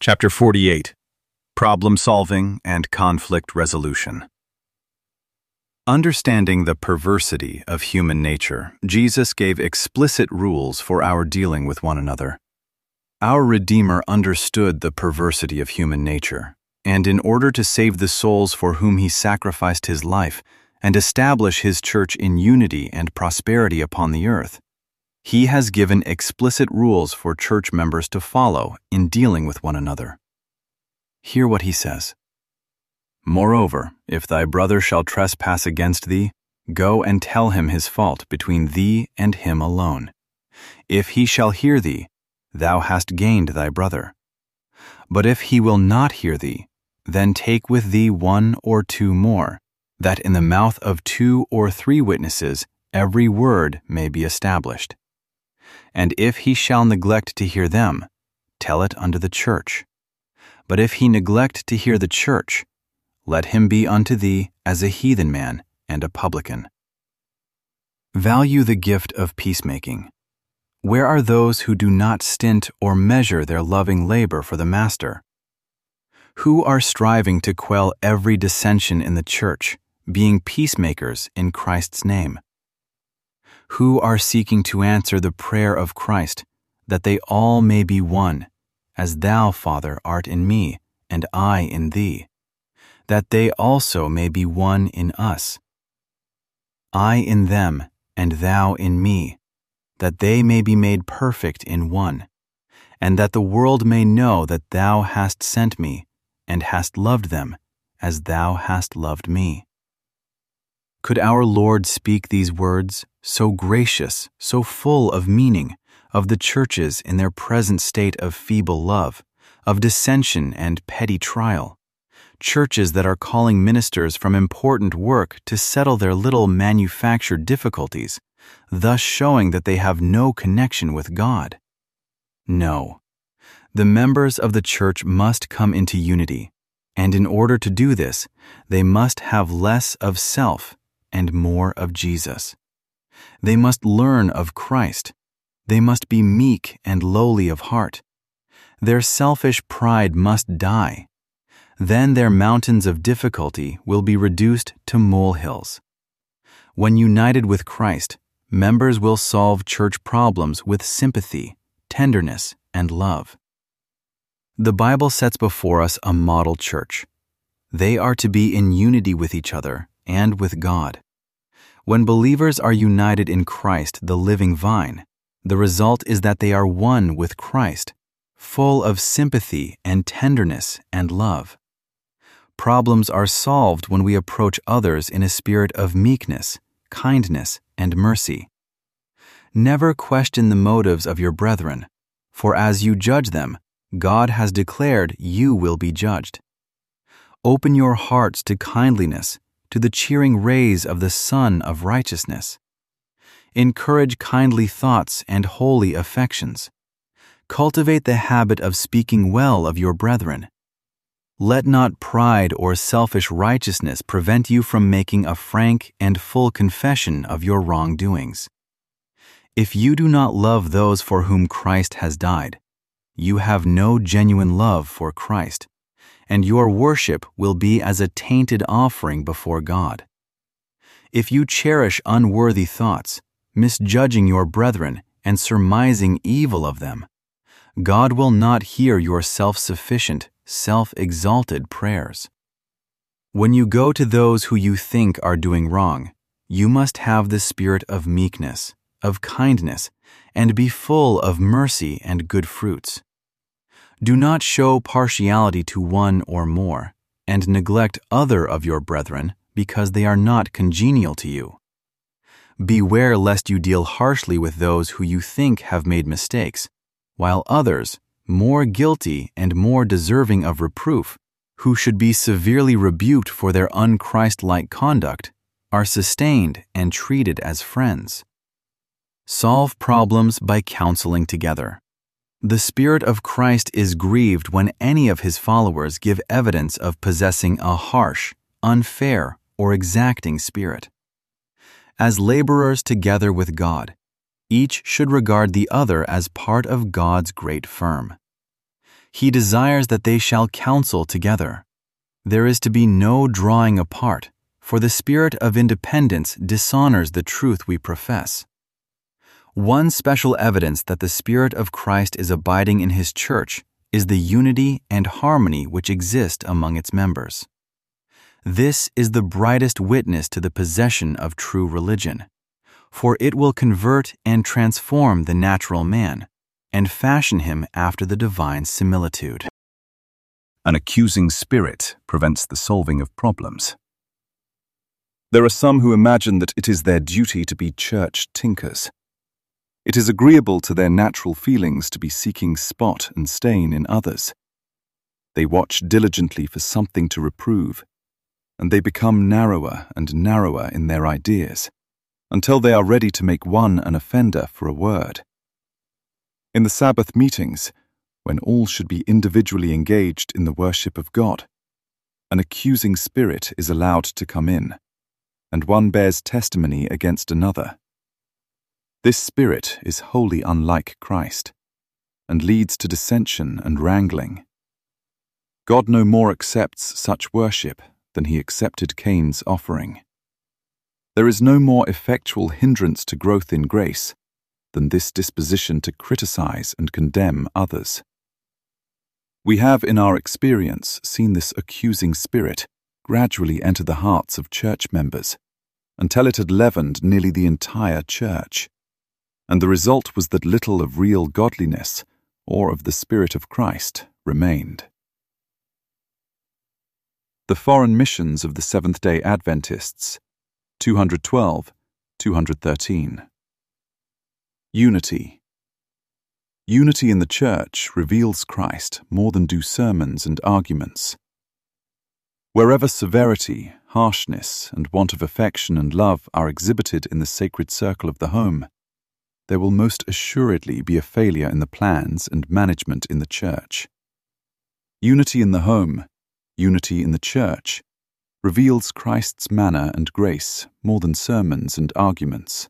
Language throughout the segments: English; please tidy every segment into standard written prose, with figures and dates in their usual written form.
Chapter 48. Problem Solving and Conflict Resolution. Understanding the perversity of human nature, Jesus gave explicit rules for our dealing with one another. Our Redeemer understood the perversity of human nature, and in order to save the souls for whom he sacrificed his life and establish his church in unity and prosperity upon the earth, he has given explicit rules for church members to follow in dealing with one another. Hear what he says. Moreover, if thy brother shall trespass against thee, go and tell him his fault between thee and him alone. If he shall hear thee, thou hast gained thy brother. But if he will not hear thee, then take with thee 1 or 2 more, that in the mouth of 2 or 3 witnesses every word may be established. And if he shall neglect to hear them, tell it unto the church. But if he neglect to hear the church, let him be unto thee as a heathen man and a publican. Value the gift of peacemaking. Where are those who do not stint or measure their loving labor for the Master? Who are striving to quell every dissension in the church, being peacemakers in Christ's name? Who are seeking to answer the prayer of Christ, that they all may be one, as thou, Father, art in me, and I in thee, that they also may be one in us. I in them, and thou in me, that they may be made perfect in one, and that the world may know that thou hast sent me, and hast loved them, as thou hast loved me. Could our Lord speak these words, so gracious, so full of meaning, of the churches in their present state of feeble love, of dissension and petty trial, churches that are calling ministers from important work to settle their little manufactured difficulties, thus showing that they have no connection with God? No. The members of the church must come into unity, and in order to do this, they must have less of self and more of Jesus. They must learn of Christ. They must be meek and lowly of heart. Their selfish pride must die. Then their mountains of difficulty will be reduced to molehills. When united with Christ, members will solve church problems with sympathy, tenderness, and love. The Bible sets before us a model church. They are to be in unity with each other and with God. When believers are united in Christ, the living vine, the result is that they are one with Christ, full of sympathy and tenderness and love. Problems are solved when we approach others in a spirit of meekness, kindness, and mercy. Never question the motives of your brethren, for as you judge them, God has declared you will be judged. Open your hearts to kindliness, to the cheering rays of the Sun of righteousness. Encourage kindly thoughts and holy affections. Cultivate the habit of speaking well of your brethren. Let not pride or selfish righteousness prevent you from making a frank and full confession of your wrongdoings. If you do not love those for whom Christ has died, you have no genuine love for Christ, and your worship will be as a tainted offering before God. If you cherish unworthy thoughts, misjudging your brethren and surmising evil of them, God will not hear your self-sufficient, self-exalted prayers. When you go to those who you think are doing wrong, you must have the spirit of meekness, of kindness, and be full of mercy and good fruits. Do not show partiality to one or more, and neglect other of your brethren because they are not congenial to you. Beware lest you deal harshly with those who you think have made mistakes, while others, more guilty and more deserving of reproof, who should be severely rebuked for their un-Christ-like conduct, are sustained and treated as friends. Solve problems by counseling together. The Spirit of Christ is grieved when any of his followers give evidence of possessing a harsh, unfair, or exacting spirit. As laborers together with God, each should regard the other as part of God's great firm. He desires that they shall counsel together. There is to be no drawing apart, for the spirit of independence dishonors the truth we profess. One special evidence that the Spirit of Christ is abiding in His church is the unity and harmony which exist among its members. This is the brightest witness to the possession of true religion, for it will convert and transform the natural man and fashion him after the divine similitude. An accusing spirit prevents the solving of problems. There are some who imagine that it is their duty to be church tinkers. It is agreeable to their natural feelings to be seeking spot and stain in others. They watch diligently for something to reprove, and they become narrower and narrower in their ideas, until they are ready to make one an offender for a word. In the Sabbath meetings, when all should be individually engaged in the worship of God, an accusing spirit is allowed to come in, and one bears testimony against another. This spirit is wholly unlike Christ, and leads to dissension and wrangling. God no more accepts such worship than He accepted Cain's offering. There is no more effectual hindrance to growth in grace than this disposition to criticize and condemn others. We have in our experience seen this accusing spirit gradually enter the hearts of church members, until it had leavened nearly the entire church, and the result was that little of real godliness or of the Spirit of Christ remained. The Foreign Missions of the Seventh-day Adventists, 212-213. Unity. Unity in the church reveals Christ more than do sermons and arguments. Wherever severity, harshness, and want of affection and love are exhibited in the sacred circle of the home, there will most assuredly be a failure in the plans and management in the church. Unity in the home, unity in the church, reveals Christ's manner and grace more than sermons and arguments.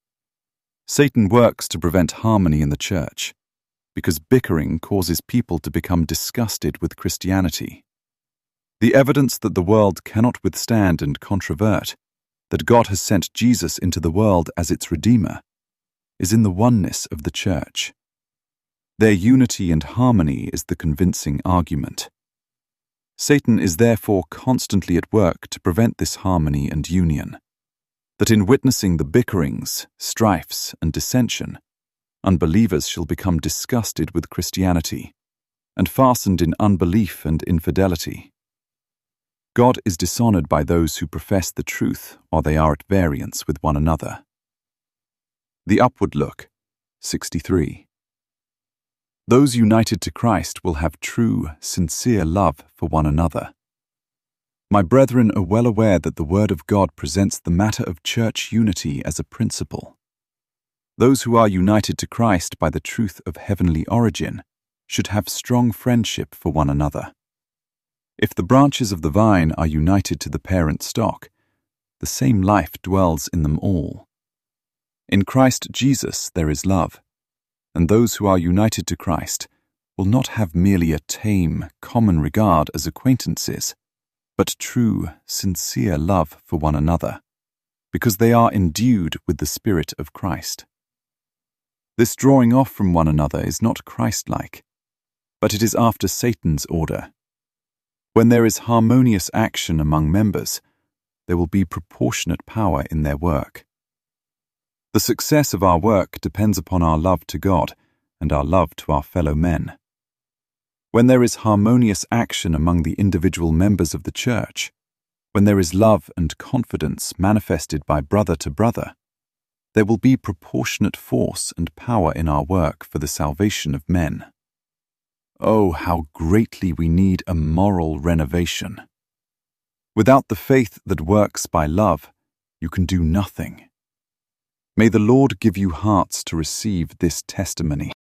Satan works to prevent harmony in the church, because bickering causes people to become disgusted with Christianity. The evidence that the world cannot withstand and controvert, that God has sent Jesus into the world as its Redeemer, is in the oneness of the church. Their unity and harmony is the convincing argument. Satan is therefore constantly at work to prevent this harmony and union, that in witnessing the bickerings, strifes, and dissension, unbelievers shall become disgusted with Christianity and fastened in unbelief and infidelity. God is dishonored by those who profess the truth while they are at variance with one another. The Upward Look, 63. Those united to Christ will have true, sincere love for one another. My brethren are well aware that the Word of God presents the matter of church unity as a principle. Those who are united to Christ by the truth of heavenly origin should have strong friendship for one another. If the branches of the vine are united to the parent stock, the same life dwells in them all. In Christ Jesus there is love, and those who are united to Christ will not have merely a tame, common regard as acquaintances, but true, sincere love for one another, because they are endued with the Spirit of Christ. This drawing off from one another is not Christ-like, but it is after Satan's order. When there is harmonious action among members, there will be proportionate power in their work. The success of our work depends upon our love to God and our love to our fellow men. When there is harmonious action among the individual members of the church, when there is love and confidence manifested by brother to brother, there will be proportionate force and power in our work for the salvation of men. Oh, how greatly we need a moral renovation. Without the faith that works by love, you can do nothing. May the Lord give you hearts to receive this testimony.